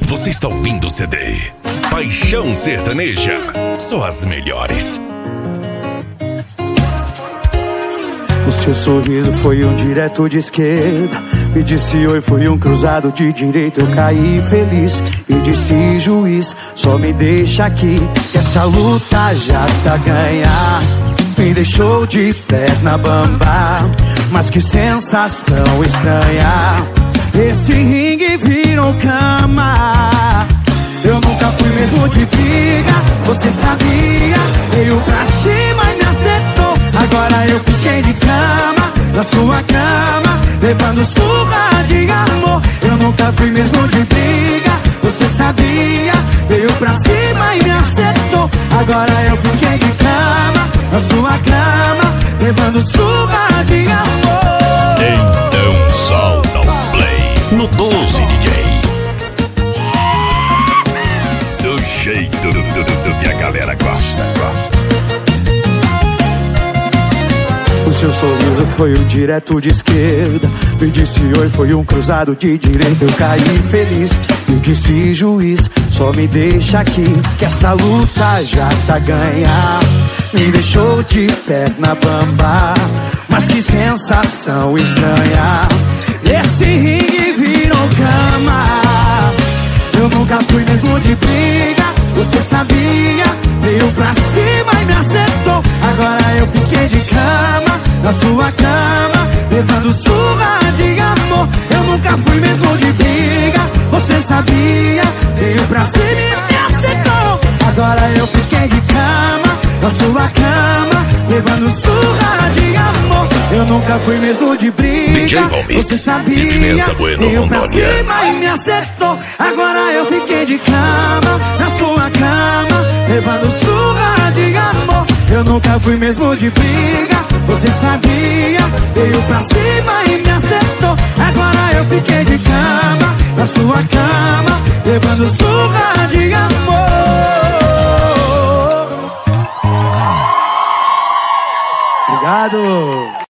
Você está ouvindo o CD Paixão Sertaneja. Só as melhores. O seu sorriso foi um direto de esquerda. Me disse oi, foi um cruzado de direita. Eu caí feliz e disse juiz, só me deixa aqui, que essa luta já tá ganha. Me deixou de perna bamba, mas que sensação estranha. Esse ringue virou cama. Eu nunca fui mesmo de briga, você sabia. Veio pra cima e me acertou. Agora eu fiquei de cama, na sua cama, levando surra de amor. Eu nunca fui mesmo de briga, você sabia. Veio pra cima e me acertou. Agora eu fiquei de cama, na sua cama, levando surra de amor. Então solta o play no 12, DJ. Do jeito do que a galera gosta. O seu sorriso foi um direto de esquerda. Me disse oi, foi um cruzado de direita. Eu caí feliz e disse juiz, só me deixa aqui, que essa luta já tá ganha. Me deixou de perna bamba, mas que sensação estranha. Esse ringue virou cama. Eu nunca fui mesmo de briga, você sabia. Veio pra cima e me acertou. Agora eu fiquei de cama, na sua cama, levando surra de amor. Eu nunca fui mesmo de briga, você sabia. Veio pra cima e me acertou. Agora eu fiquei de cama, na sua cama, levando surra de amor. Eu nunca fui mesmo de briga, você sabia. Veio pra cima e me acertou. Agora eu fiquei de cama, na sua cama, levando surra de amor. Eu nunca fui mesmo de briga, você sabia. Veio pra cima e me acertou. Agora eu fiquei de cama, na sua cama, levando surra de amor. Obrigado.